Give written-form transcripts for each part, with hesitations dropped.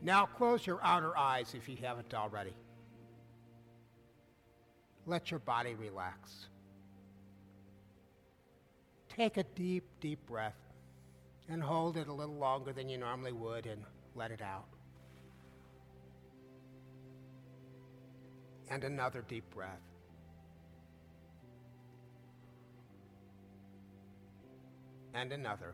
Now close your outer eyes if you haven't already. Let your body relax. Take a deep, deep breath and hold it a little longer than you normally would and let it out. And another deep breath. And another.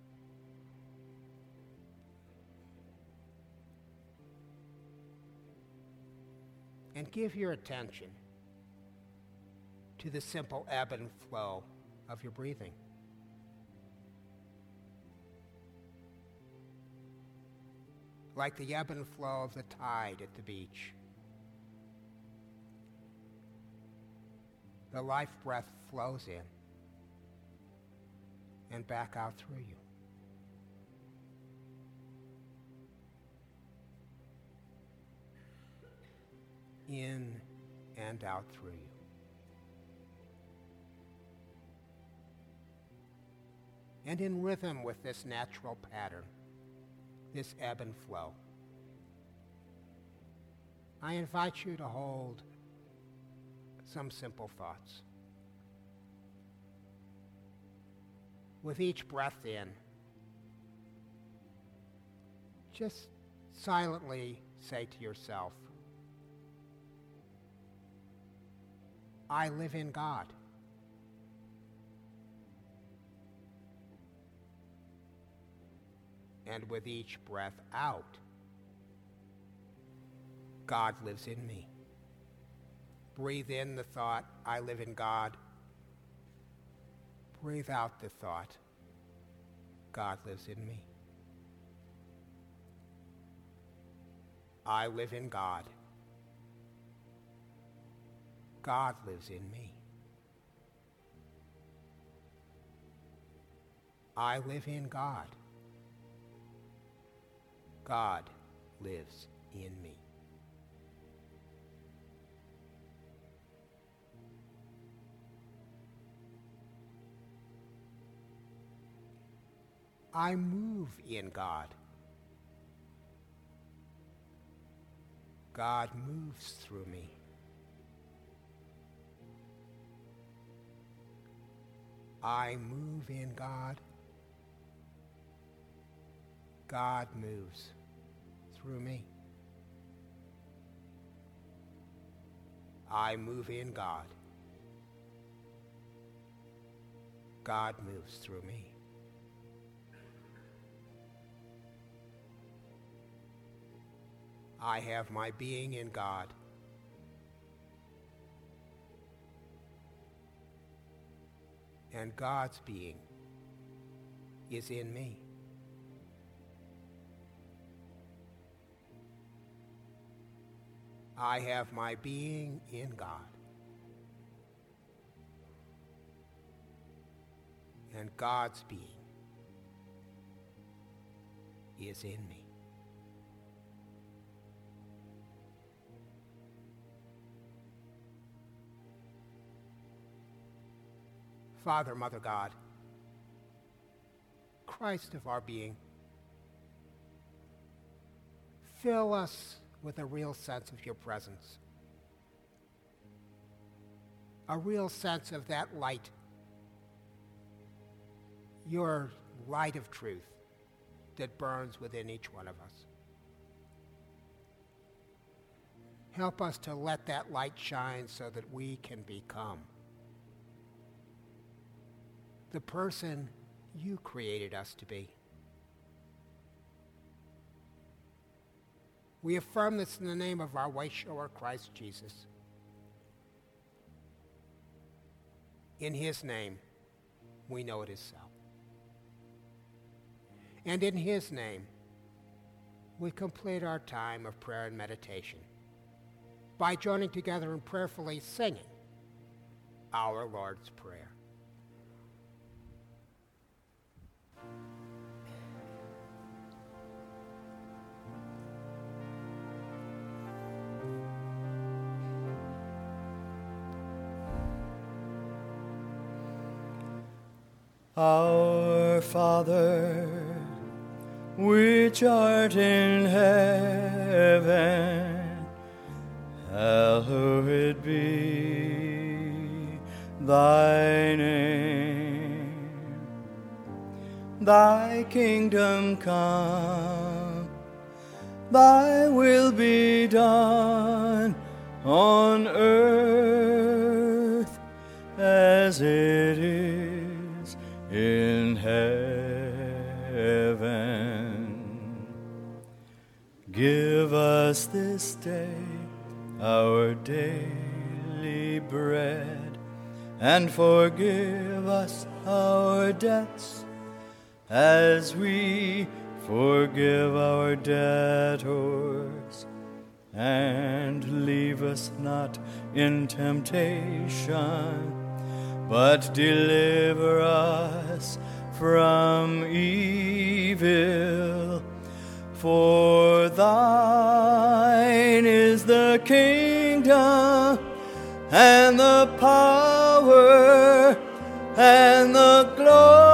And give your attention to the simple ebb and flow of your breathing. Like the ebb and flow of the tide at the beach. The life breath flows in and back out through you. In and out through you. And in rhythm with this natural pattern, this ebb and flow, I invite you to hold some simple thoughts. With each breath in, just silently say to yourself, I live in God. And with each breath out, God lives in me. Breathe in the thought, I live in God. Breathe out the thought, God lives in me. I live in God. God lives in me. I live in God. God lives in me. I move in God. God moves through me. I move in God. God moves through me. I move in God. God moves through me. I have my being in God. And God's being is in me. I have my being in God. And God's being is in me. Father, Mother God, Christ of our being, fill us with a real sense of your presence, a real sense of that light, your light of truth that burns within each one of us. Help us to let that light shine so that we can become the person you created us to be. We affirm this in the name of our way shower, Christ Jesus. In his name, we know it is so. And in his name, we complete our time of prayer and meditation by joining together and prayerfully singing our Lord's Prayer. Our Father, which art in heaven, hallowed be thy name. Thy kingdom come, thy will be done on earth as it is in heaven. Give us this day our daily bread, and forgive us our debts as we forgive our debtors. And leave us not in temptation, but deliver us from evil. For thine is the kingdom, and the power, and the glory,